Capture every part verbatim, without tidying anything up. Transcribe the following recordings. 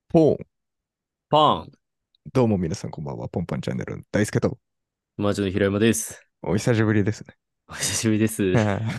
ポーン。 パン。 どうも皆さんこんばんは。ポンパンチャンネルの大輔と、 マーチの平山です。 お久しぶりですね。 お久しぶりです。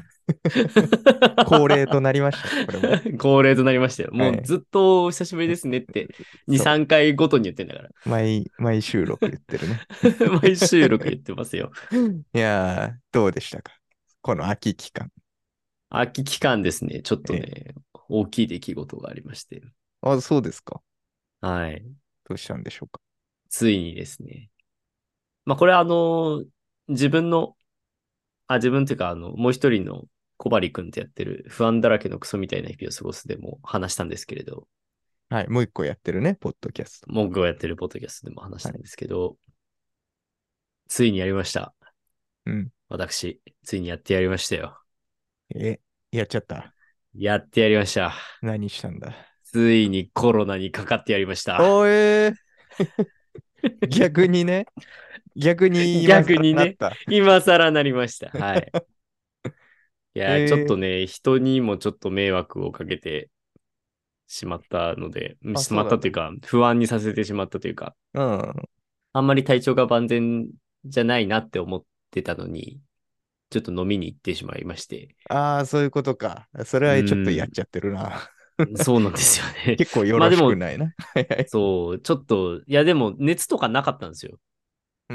恒例となりましたね、これも。 恒例となりましたよ。もうはい。 ずっとお久しぶりですねってに、 そさんかいごとに言ってんだかう。毎、毎収録言ってるね。 ら。毎収録言ってますよ。 いやー、どうでしたかこの秋期間。 秋期間ですね。ちょっとえね、大きい出来事がありまして。 ー、あ、そうですか。 はい。 どうしたんでしょうか。 ついにですね。まあこれはあの、自分の、あ、自分っていうかあの、もう一人の小針くんってやってる不安だらけのクソみたいな日々を過ごすでも話したんですけれど、 はい。もう一個やってるね、ポッドキャスト。 文句をやってるポッドキャストでも話しはい。 たんですけど、ついにやりました。 うん。 私、ついにやってやりましたよ。 え、やっちゃった。 やってやりました。 何したんだ。 ついにコロナにかかってやりました。 おえー、逆にね、逆に今更逆にね、 なった。 今更なりました。はい。いや、ちょっえー、 とね、人にもちょっと迷惑をかけてしまったので、 あ、 しそうなんだ。 まったというか、不安にさせてしまったというか、 うん。 あんまり体調が万全じゃないなって思ってたのに、ちょっと飲みに行ってしまいまして。 ああ、そういうことか。それうはちょっとやっーちゃってるな。 ん、そうなんですよね。 結構よろしくまあでも、 ないな。はいはい。 そう、ちょっと、いやでも熱とかなかったんですよ。 うん。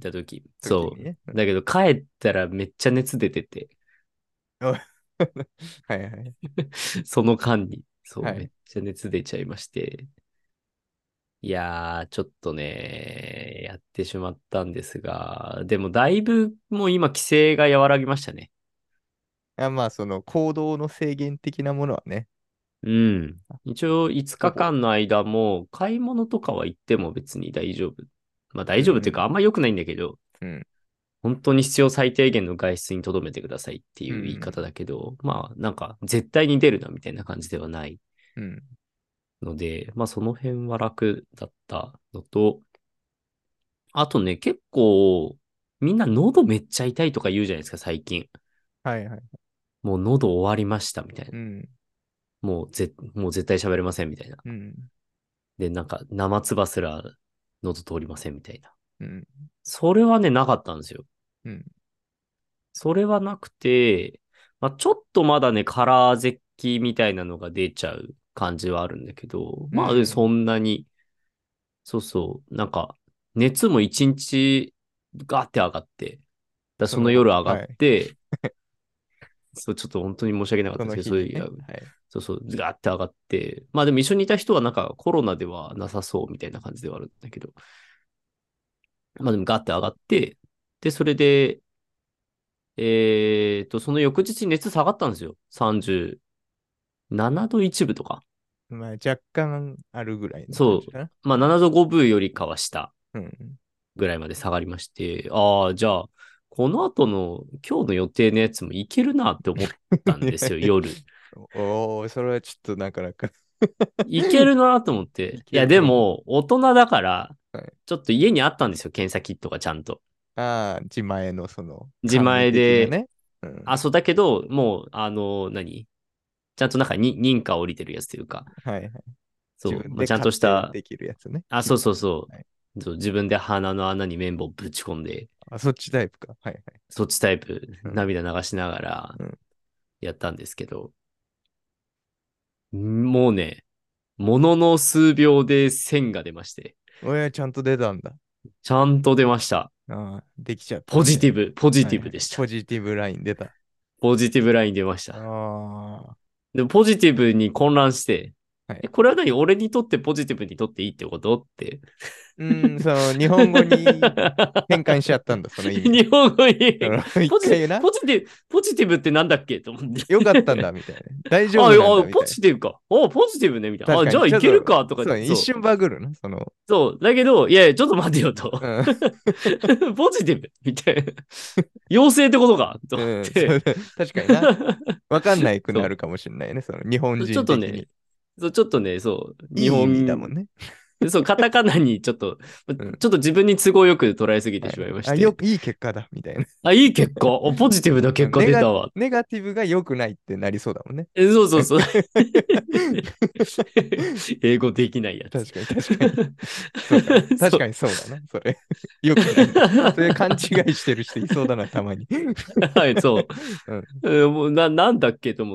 行った時。そう。 時にね。うん。 だけど帰ったらめっちゃ熱出てて、 おはいはい。 その間に、そう、めっはい。 ちゃ熱出ちゃいまして。いやー、ちょっとね、やってしまったんですが、でもだいぶもう今規制が和らぎましたね。 あ、まあ、その行動の制限的なものはね、 うん。一応5 ほぼ。 日間の間も買い物とかは行っても別に大丈夫。まあ大丈夫っていうかあうん。 んま良くないんだけど、 うん。 本当に必要最低限の外出に留めてくださいってういう言い方ん。 だけど、まあなんか絶対に出るなみたいな感じではないうん。 ので、まあその辺は楽だったのと、あとね、結構みんな喉めっちゃ痛いとか言うじゃないですか、最近。 はいはい。 もう喉終わりましたみたいな。 うん。 もうぜ、もう絶対喋れませんみたいな。 うん。 で、なんか生唾すら喉通りませんみたいな。 うん。 それはね、なかったんですよ。 うん。 それはなくて、まあ、ちょっとまだね、カラーゼキみたいなのが出ちゃう感じはあるんだけど、 うん。 まあそんなに、そうそう、なんか、熱も一日ガーって上がって、だそのその、 夜上がっはい。 て、そう、ちょっと本当に申し訳なかったそんですけど、そういう、いやの日にね。はい。 そうそう、ガーって上がって、まあでも一緒にいた人はなんかコロナではなさそうみたいな感じではあるんだけど、まあでもガーって上がって、で、それで、えーと、その翌日に熱下がったんですよ。さんじゅうななどいちぶとか。 まあ、若干あるぐらいの感そじかな。 う。まあうん。 ななどごぶよりかは下うん。 ぐらいまで下がりまして、ああ、じゃあ、この後の今日の予定のやつもいけるなって思ったんですよ、夜。 おー、それはちょっとなかなかいけるなと思っいて。いや、 けるね。 でも、大人だから、 はい。 ちょっと家にあったんですよ、検査キットがちゃんと。 ああ、自前のその自簡易前で、 的なね。うあ、 ん。 そうだけど、もう、あの、何ちゃんとなんかに認可降りてるやつというか、 はいはい。自そう、まあ、 分でちゃん買ってとした、 できるやつね。 あ、そうキット。 そうそはい。 う、そう自分で鼻の穴に綿棒ぶち込んで、 あ、そっちタイプか。はいはい。 そっちタイプ、 うん。 涙流しながらうん。 やったんですけど、もうね、ものの数秒で線が出まして、 親ちゃんと出たんだ。 ちゃんと出ました。 ああ、できちゃったみたいポジティブ、ポジな。はいはい。 ティブでした。 ポジティブライン出た。 ポジティブライン出ましあた。 あ、 でもポジティブに混乱して、え、 はい。 これは何俺にとってポジティブにとっていいってことって。 うーん、その日本語に変換しちゃったんだ、その意味を。 日本語に、 その一ポジ、 回な、 ポジティブ、ポジティブってなんだっけと思って。 よかったんだ、みたいな。大あ、 丈夫なんだ、 あ、ポみたいな。 ジティブか。あ、ポジティブね、みたいな。あ、 確かに、 じゃあいちょっと、 けるか、とか言って。 そう、一そう。 瞬バグるな、その、 そう。だけど、いやいや、ちょっと待てよと。 うん、 ポジティブみたいな。妖精ってことかと思っうん、そて。 う確かにな。わかんないくなそるかもしれないね、その日本う。ちょ人的に。 っとね、そう、ちょっとね、そう、日いい意味だもん本、 ね。 そう、カタカナにちょっと、 うん。 ちょっと自分に都合よく捉えすぎてしまいはい。あ、よまして。 く、いい結果だ、みたいな。 あ、いい結果。おポジティブな結果ネガ、 出たわ。 ネガティブが良くないってなりそうだもんね。 えそうそうそう。英語できないやつ。 確かに、確かに。そうか。確そう。 かにそうだな、それ。良くないな。それ勘違いしてる人いそうだな、たまに。 はい、そうん。 う。えーもうな、なんだっけと思って、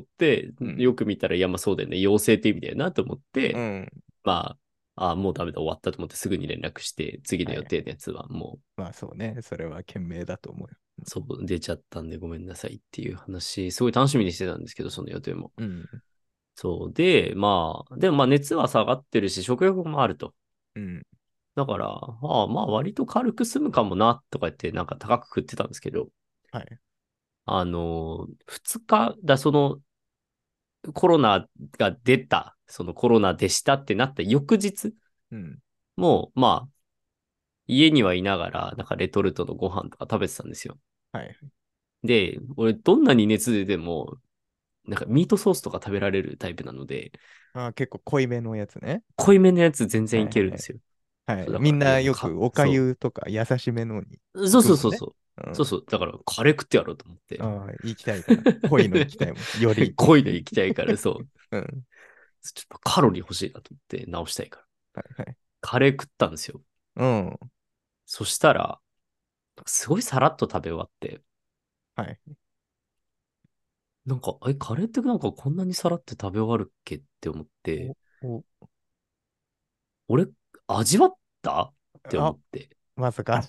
うん。 よく見たら、いや、まあそうだよね。陽性って意味だよなと思って、 うん。 まあ、あもうダメだ、終わったと思ってすぐに連絡して、次の予はい。 定のやつはもまあそうね。それは賢明だと思うよ。 う、そう、出ちゃったんでごめんなさいっていう話、すごい楽しみにしてたんですけど、その予定も。 うん。 そう。で、まあ、でもまあ熱は下がってるし、食欲もあると。 うん。 だから、ああ、まあ割と軽く済むかもな、とか言ってなんか高く食ってたんですけど、 はい。 あの、二日、だ、そのコロナが出た、そのコロナでしたってなった翌日うん。 も、まあ、家にはいながら、なんかレトルトのご飯とか食べてたんですよ。 はい。 で、俺どんなに熱出ても、なんかミートソースとか食べられるタイプなので、 あー、結構濃いめのやつね。 濃いめのやつ全然いはいはいはい。 けるんですよ。 はい。 そうだから、いやみんなもうか、 よくおかそゆとか優しめのにう。そう行くもんね。 そうそうそう。 うん。 そうそう。だから、カレー食ってやろうと思って。 ああ、行きたいから。濃いの行きたいもん。より。 濃いの行きたいから、そう。 うん。 ちょっとカロリー欲しいなと思って直したいから。 はいはい。 カレー食ったんですよ。 うん。 そしたら、すごいさらっと食べ終わって、 はい。 なんか、え、カレーってなんかこんなにさらって食べ終わるっけって思って、 お、お、 俺、味わったって思あ、 って。 まさか。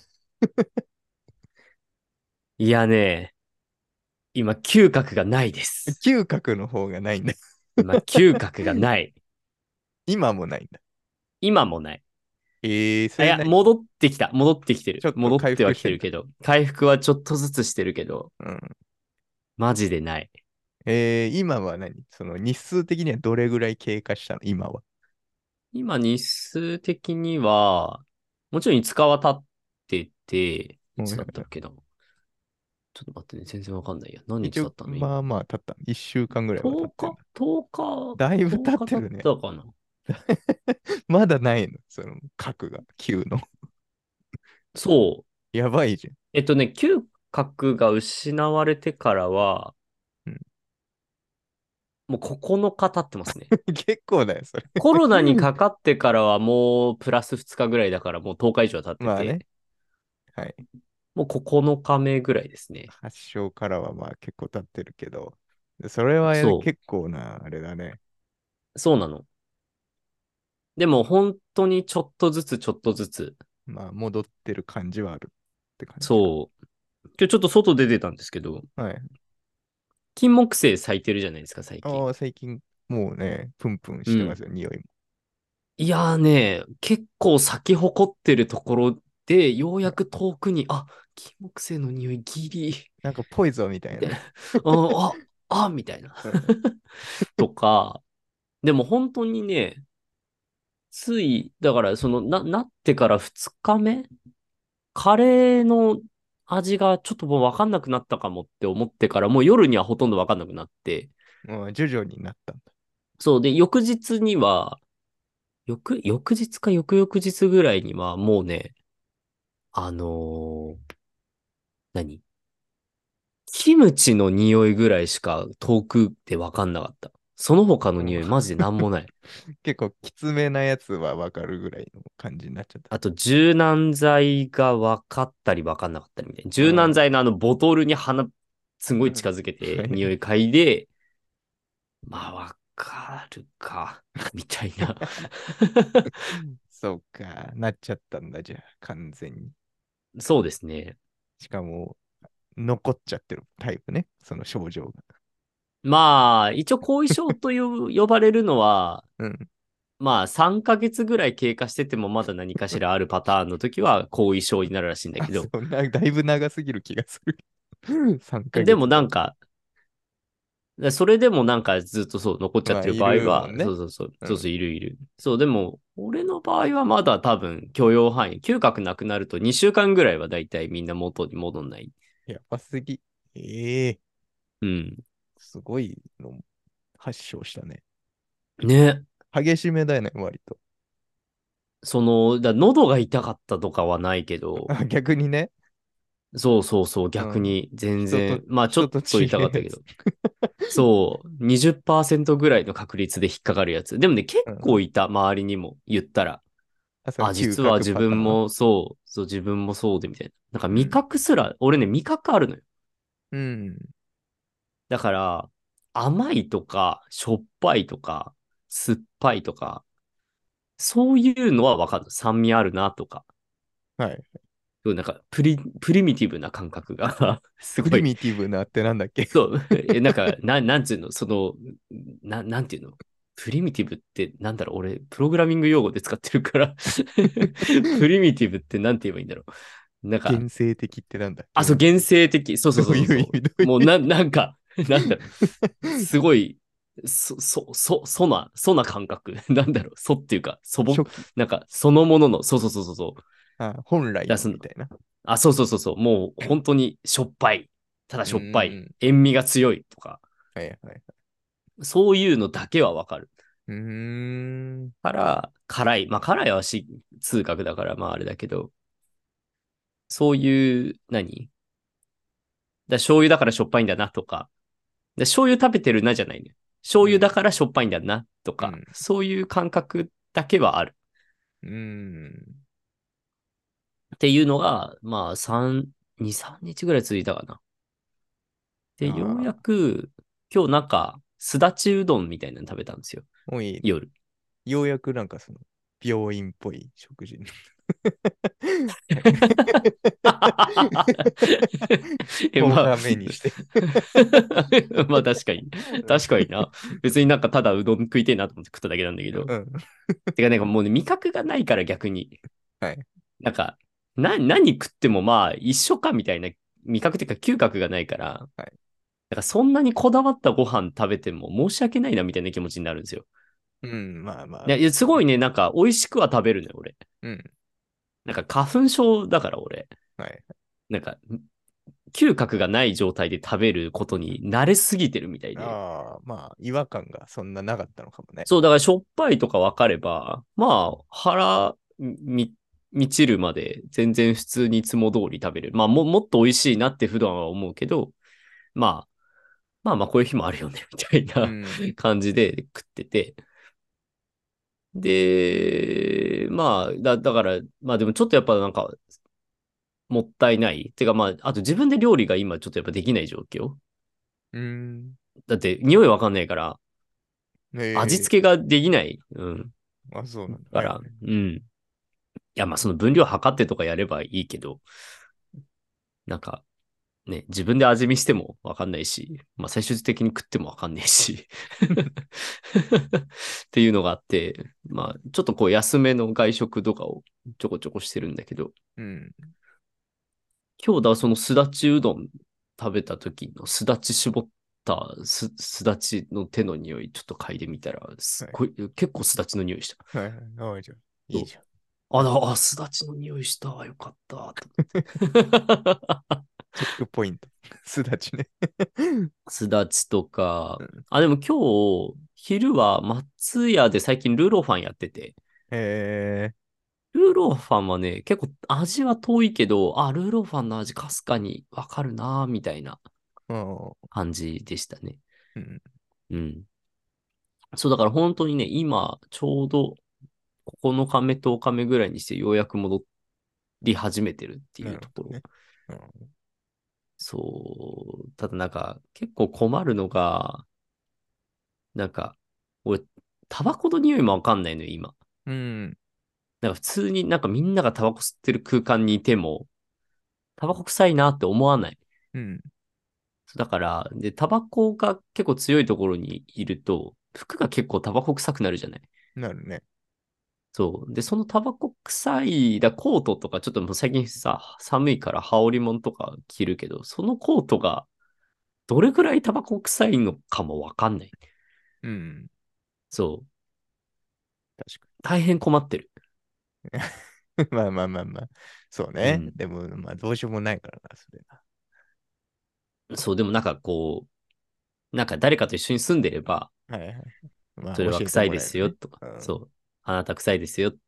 いやね、今、嗅覚がないです。 嗅覚の方がないんだ。 今、嗅覚がない。 今もないんだ。 今もない。 ええー、そあ、いや、 れな、 戻ってきた。戻ってきてる。 ちょっと回戻っては復してんだ。 きてるけど、回復はちょっとずつしてるけど、 うん。 マジでない。 えー、今は何その日数的にはどれぐらい経過したの今は。 今、日数的には、もちろんいつかは経ってて、いつだったっうんけな。ちょっと待ってね、全然わかんないや。何日一応、 経ったの今。 まあまあ経った。いっしゅうかんぐらいは経 10日ってんだ。 ?とおかだいぶ ?とお経っ日経ってるね。 たかな。 まだないのその核が、級の。 そう。 やばいじえっとね、嗅覚が失われてからは、 ゃん。うん。 もうここのか経ってますね。 結構だよ、それ。 コロナにかかってからはもうプラスふつかぐらいだからもうとおか以上経ってまあね。 て、 はい。 もうここのかめぐらいですね。 発症からはまあ結構経ってるけど、それはそ結構な、あれだね。 う。そうなの。でも本当にちょっとずつちょっとずつ。 まあ戻ってる感じはあるって感じか。 そう。今日ちょっと外出てたんですけど、 はい。 金木犀咲いてるじゃないですか、最近。 ああ、最近もうね、プンプンうん。 してますよ、匂いも。 いやーね、結構咲き誇ってるところで、ようやく遠くに、あ、金木犀の匂いギリ、 なんかポイズンみたいなね。 みたいな。あ、あ、あ、みたいな。 うん。 とか、でも本当にね、つい、だからその、な、なってからふつかめカレーの味がちょっともうわかんなくなったかもって思ってから、もう夜にはほとんどわかんなくなって、 もう徐々になったんだ。 そうで、翌日には、翌、翌日か翌々日ぐらいには、もうね、あのー何キムチの匂いぐらいしか遠くでわかんなかった。その他のうん。 匂いマジでなんもない。 結構きつめなやつはわかるぐらいの感じになっちゃった。 あと、柔軟剤が分かったり分かんなかったりみたいな。柔軟あ剤のあのボトルに鼻、すごあ。 い近づけて、 はい。 匂い嗅いで、まあ、分かるか、みたいな。 そうか。なっちゃったんだ、じゃあ、完全に。 そうですね。 しかも、残っちゃってるタイプね。その症状が。 まあ、一応後遺症と呼呼ばれるのは、 うん。 まあ、さんかげつぐらい経過しててもまだ何かしらあるパターンの時は後遺症になるらしいんだあ、 けど、 そうな、だいぶ長すぎる気がする。3 でもヶ月と。 なんか、それでもなんかずっとそう残っちゃまあ、 ってるい場合は、 るもんね。 そうそうそう、 うん。 そうそういるいる。そう、でも、俺の場合はまだ多分許容範囲、嗅覚なくなるとにしゅうかんぐらいはだいたいみんな元に戻んない。 やばすぎ。ええ、 うん。 すごいの発症したね。 ね。 激しめだよね、割と。 その、だ喉が痛かったとかはないけど、 あ、逆にね。 そうそうそう、 うん。 逆に全人と、 然、まあちょっ人とと違うやつ。 痛かったけど、そう、にじゅっパーセントぐらいの確率で引っかかるやつ。でもね、結うん。 構いた、周りにも言ったら。 あ、そのあ、 嗅覚実は自パターン。 分もそう、そう、自分もそうでみたいな。なんか味うん。 覚すら、俺ね、味覚あるのよ。 うん。 だから、甘いとか、しょっぱいとか、酸っぱいとか、そういうのはわかる。酸味あるなとか。 はい。 なんか、プリ、プリミティブな感覚がすごい。 プリミティブなってなんだっけ？ そう。え、なんか、な、なんつうの、その、な、なんていうの。プリミティブってなんだろう、俺、プログラミング用語で使ってるからプリミティブってなんて言えばいいんだろう。なんか、 原生的ってなんだっあ、そう、 け？ 原生的。そうそうどういう意味？ そうそう。 どういうもうな、 意味？ なんか、なんだろう。すごい、そ、そ、そ、そな、そな感覚。なんだろう。そっていうか、素朴、 初期。 なんか、そのものの、そうそうそうそうそう。 あ、本来出すの。 のみたいな。 あ、そうそうそうそう。もう、本当にしょっぱい。ただうしょっぱい。 ーん。 塩味が強いとか。 はいはいはい。 そういうのだけはわかる。 うーん。 から、辛い。まあ、辛いはし、痛覚だから、まあ、あれだけど、そういう、何だ醤油だからしょっぱいんだなとか、で醤油食べてるなじゃないね。醤油だうん。 からしょっぱいんだなとか、 うん。 そういう感覚だけはある。 うーん。 っていうのが、まあ、さん、に、さんにちぐらい続いたかな。で、ようやああ、 く、今日なんか、すだちうどんみたいなの食べたんですよ。 もういいね。 夜。 ようやくなんかその、病院っぽい食事に。 え、まあ、 ごばんめにして。 まあ確かに。確かにな。別になんかただうどん食いてえなと思って食っただけなんだけど。 うん。 てかなんかもうね、味覚がないから逆に。 はい。 なんか、な、何食ってもまあ一緒かみたいな味覚っていうか嗅覚がないから、 はい。 なんかそんなにこだわったご飯食べても申し訳ないなみたいな気持ちになるんですよ。 うん、まあまあ、 いや、いやすそうね。 ごいね、なんか美味しくは食べるね、俺。 うん。 なんか花粉症だから俺。 はい。 なんか、嗅覚がない状態で食べることに慣れすぎてるみたいで。 ああ、まあ、違和感がそんななかったのかもね。 そう、だからしょっぱいとか分かれば、まあ、腹み、満ちるまで全然普通にいつも通り食べる。まあ、も、もっと美味しいなって普段は思うけど、まあ、まあまあ、こういう日もあるよね、みたいなうん。 感じで食ってて。で、まあ、だ、だから、まあでもちょっとやっぱなんか、もったいない。てかまあ、あと自分で料理が今ちょっとやっぱできない状況。 うん。 だって匂いわかんないから、味ええ、 付けができない。うん。 あ、そうなんだ。 から、 はいはい。 うん。いや、まあその分量測ってとかやればいいけど、なんかね、自分で味見してもわかんないし、まあ最終的に食ってもわかんないしっていうのがあって、まあちょっとこう安めの外食とかをちょこちょこしてるんだけど、 うん。 今日だ、そのすだちうどん食べた時のすだち絞ったす、すだちの手の匂いちょっと嗅いでみたら、すはい。 っごい、結構すだちの匂いした。 はいはい。ああ、じゃあ、いいそうじゃん。 あ、だ、あ、すだちの匂いした。よかった。とチェックポイント。すだちね。 すだちとか。 うん。 あ、でも今日、昼は松屋で最近ルーローファンやってて、 えルーローファンはね、結構味は遠いけど、あ、ルーローファンの味かすかにわかるな、みたいなー、ああ、 感じでしたね。 うん。 うん。そう、だから本当にね、今、ちょうどここのかめとおかめぐらいにしてようやく戻り始めてるっていなうところ。 るほどね。うん。 そう。ただなんか、結構困るのが、なんか、俺、タバコの匂いもわかんないのよ、今。 うん。 なんか普通になんかみんながタバコ吸ってる空間にいても、タバコ臭いなって思わない。 うん。 だから、で、タバコが結構強いところにいると、服が結構タバコ臭くなるじゃない。 なるね。 そう。で、そのタバコ臭い、だ、コートとか、ちょっともう最近さ、寒いから羽織物とか着るけど、そのコートがどれくらいタバコ臭いのかもわかんない。 うん。 そう。 確か大変困ってる。 に。まあまあまあまあ。そうね。 うん。 でも、まあ、どうしようもないからな、それな。 そう、でもなんかこう、なんか誰かと一緒に住んでれば、 はいはい。まあ、 それは教えて臭いでもらえるね。 すよとか、 うん。 そう、あなた臭いですよ。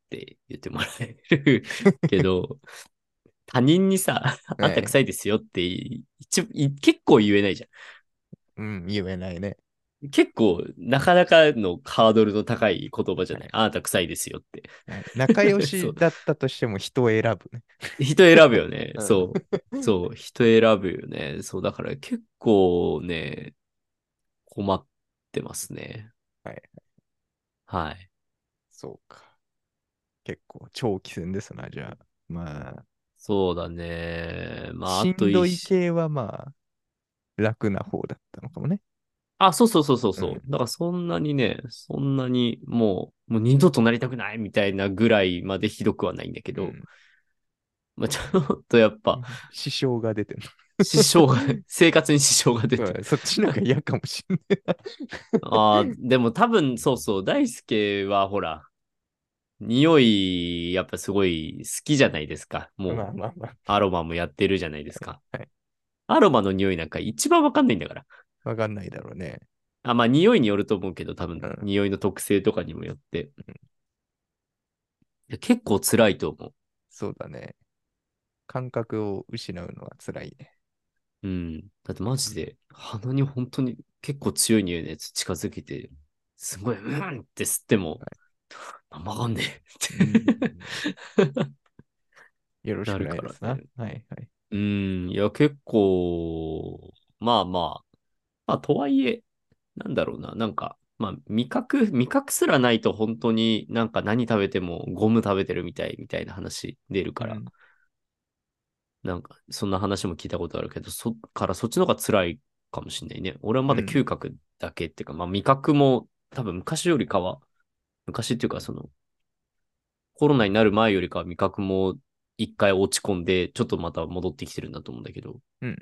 って言ってもらえるけど、他人にさ、あんたええ。 臭いですよって一い結構言えないじゃうん、言えないね。 ん。結構、なかなかのハードルの高い言葉じゃない。 はい。 あんた臭いですよって。 はい。仲良そう。 しだったとしても人を選ぶね。 人選ぶよね。 うん。 そう。そう。人選ぶよね。そう。だから結構ね、困ってますね。 はい。 はい。 そうか。結構長期戦ですな、じゃあ。まあ、 そうだね。まあ、あとしんどい一系はまあ、楽な方だったのかもね。 あ、そうそうそうそううん。 そう。だからそんなにね、そんなにもう、もう二度となりたくないみたいなぐらいまでひどくはないんだけど、 うん。 まあ、ちょっとやっぱ、 支障が出てる。 支障が、生活に支障が出て。 そうだね、そっちの方が嫌かもしんないな。 ああ、でも多分そうそう、大輔はほら、匂い、やっぱすごい好きじゃないですか。 まあもう、 まあまあ。 アロマもやってるじゃないですか。 はい。 アロマの匂いなんか一番わかんないんだから。 わかんないだろうね。 あ、まあ匂いによると思うけど、多分うん。 匂いの特性とかにもよって。いや結構辛いと思う。 そうだね。感覚を失うのは辛いね。 うん。だってマジで鼻に本当に結構強い匂いのやつ近づけて、すごい、うんって吸っても、 はい。 あんまわかんねうん。 えってよろしくなるないですな。 からね。 はいはい。 うん。いや、結構、まあまあ、まあとはいえ、なんだろうな。なんか、まあ味覚、味覚すらないと本当になんか何食べてもゴム食べてるみたいみたいな話出るから、 うん。 なんか、そんな話も聞いたことあるけど、そっからそっちの方が辛いかもしれないね。俺はまだうん。 嗅覚だけっていうか、まあ味覚も多分昔よりかは、昔っていうかその、コロナになる前よりかは味覚も一回落ち込んで、ちょっとまた戻ってきてるんだと思うんだけど、 うん。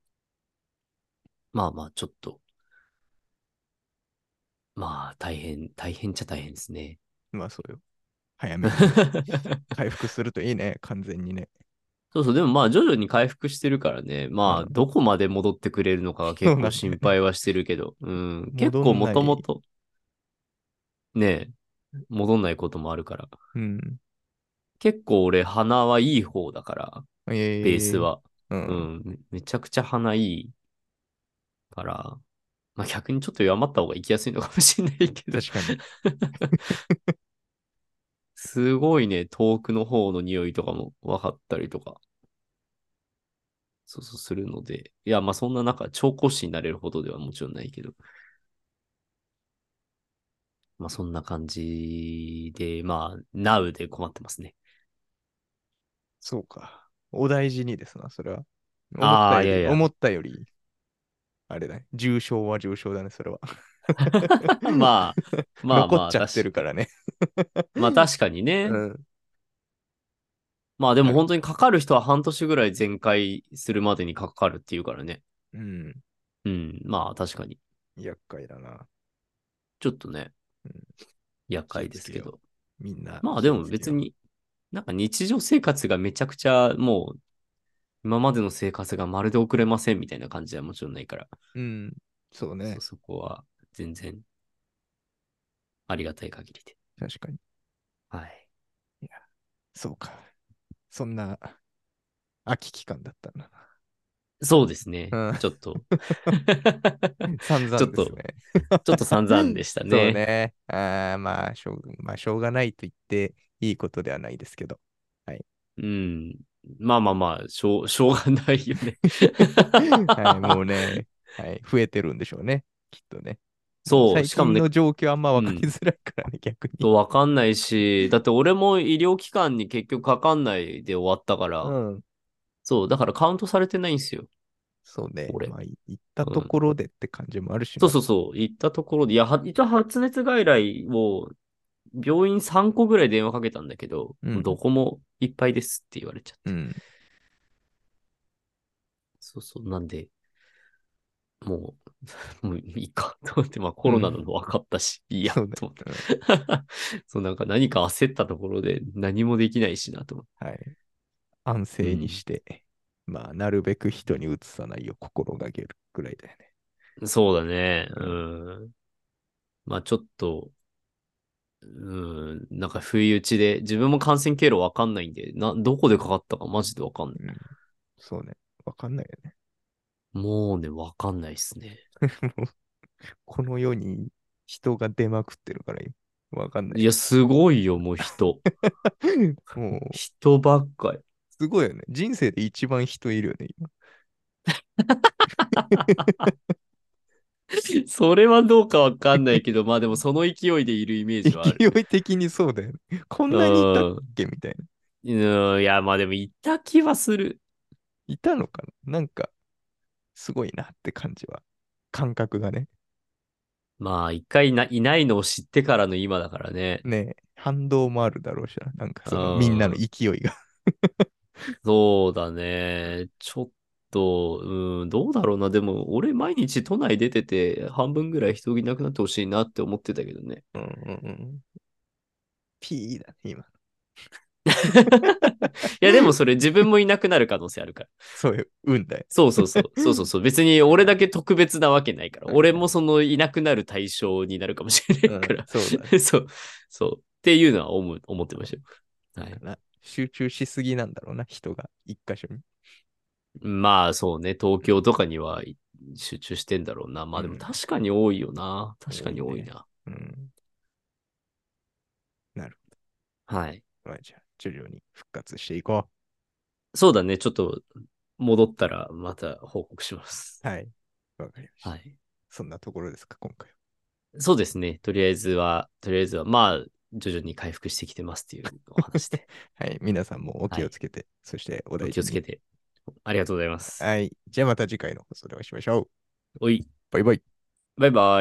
まあまあちょっと、まあ大変、大変っちゃ大変ですね。 まあそうよ。早めに回復するといいね。完全にね。 そうそう、でもまあ徐々に回復してるからね、まあうん。 どこまで戻ってくれるのかがそう結構心なんだよね。 配はしてるけど、うん、結戻構もんない。 ともとね、戻んないこともあるから。 うん。 結構俺鼻はいい方だから、ベースええ。 は。 うん。 うん、めめちゃくちゃ鼻いいから、まあ逆にちょっと弱まった方が行きやすいのかもしれないけど確かに。 すごいね、遠くの方の匂いとかも分かったりとか、そうそうするので、いや、まあそんな中、調香師になれるほどではもちろんないけど、まあそんな感じで、まあ、ナウで困ってますね。 そうか。お大事にですな、それは。思っああ、 たより、 いやいや。 思ったより、あれだね。重症は重症だね、それは。 まあ、まあまあ、 残っちゃって確か、 るからね。 まあ確かにね。 うん。 まあでもはい。 本当にかかる人は半年ぐらい全開するまでにかかるっていうからね。 うん。 うん。まあ確かに。 厄介だな。 ちょっとね、 うん、 厄気をつけよ介ですけど。 う。みんなまあでも気をつけよ別に、なんか日常生活がめちゃくちゃもう今までの生活がまるで遅れませんみたいな感じはもちろんないから。 う。うん。そうね。 そうそこは全然ありがたい限りで。 確かに。 はい。 いや、そうか。そんな秋期間だったんだそうですね。 な。 ちょっとうん。散ちょっと、 々ですね。 ちょっと散々でしたね。 そうね。あーまあ、しょう、まあ、しょうがないと言っていいことではないですけど。はい。 うん。まあまあまあ、しょう、しょうがないよね。 はい、もうね、はい、増えてるんでしょうね。きっとね。もうそう、 最しかもね、 近の状況あんま分かりうん。 づらいからね、逆に。 と、わかんないし、だって俺も医療機関に結局かかんないで終わったかうら、 ん。 そう、だからカウントされてないんですよ、 そうね。 俺。 まあ、い行ったうん。 ところでって感じもあるしな。 そうそうそう、行ったところで、いや、は一応発熱外来を病院さんこぐらい電話かけたんだけど、もうどうん。 こもいっぱいですって言われちゃって。 うん。 そうそう、なんで、もう、もういいかと思って、まあコうん。 ロナなの分かったし、いいや、 そうね。 と思って。 うん。 そう、なんか何か焦ったところで何もできないしなと思って。 はい。安静にしうん。 て、まあ、なるべく人にうつさないよう心がけるぐらいだよね。 そうだね。 うん。 うん。まあちょっと、 うん、なんか不意打ちで、自分も感染経路わかんないんで、な、どこでかかったかマジでわかんない。 うん。そうね。わかんないよね。 もうね、わかんないっすね。 もうこの世に人が出まくってるから今、わかんない。 いや、すごいよ、もう人。 もう、 人ばっかり。 すごいよね。人生で一番人いるよね、今。 それはどうかわかんないけど、まあでもその勢いでいるイメージはある。 勢い的にそうだよね。こんうなにいたっん。 けみたいな。 うん、いや、まあでもいた気はする。 いたのかななんか、すごいなって感じは。感覚がね。 まあ一回いな、いないのを知ってからの今だからね。 ねえ、反動もあるだろうしな。なんかうそのみんなのん。 勢いが。 そうだね。ちょっと、うん、どうだろうな。でも、俺毎日都内出てて、半分ぐらい人いなくなってほしいなって思ってたけどね。 うんうんうん。ピーだね、今。 いや、でもそれ自分もいなくなる可能性あるから。 そういう運だよそうそうそう。そうそうそう。別に俺だけ特別なわけないから。 ね。 俺もそのいなくなる対象になるかもしれなうん、 いから。 そうだね。 そう。そう。っていうのは思う思ってましたよ。はい。 なんかな、集中しすぎなんだろうな、人が一箇所に。 まあそうね。東京とかには集中してんだろうな。まあでもうん、 確かに多いよな。確かに多いね。 多いな。 うん、なるはい。 ほど。まあ、じゃあ、徐々に復活していこそうだね。ちょっと戻ったらまた報告します。 う。はい。わかりました。 はい。 そんなところですか、今回は。 そうですね。とりあえずは、とりあえずは、まあ、徐々に回復してきてますっていうお話で。 はい。皆さんもおはい。 気をつけて、そしておお大事に。 気をつけて。ありがとうございます。 はい。じゃあまた次回の放送でお会いしましょう。 おい、 バイバイ。 バイバイ。